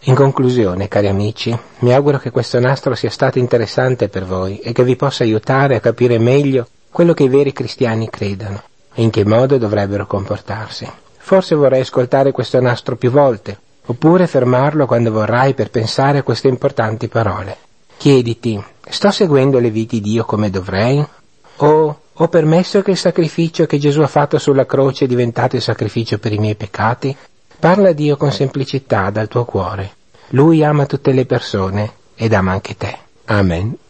In conclusione, cari amici, mi auguro che questo nastro sia stato interessante per voi e che vi possa aiutare a capire meglio quello che i veri cristiani credono e in che modo dovrebbero comportarsi. Forse vorrai ascoltare questo nastro più volte, oppure fermarlo quando vorrai per pensare a queste importanti parole. Chiediti: sto seguendo le vie di Dio come dovrei? O ho permesso che il sacrificio che Gesù ha fatto sulla croce è diventato il sacrificio per i miei peccati? Parla a Dio con semplicità dal tuo cuore. Lui ama tutte le persone ed ama anche te. Amen.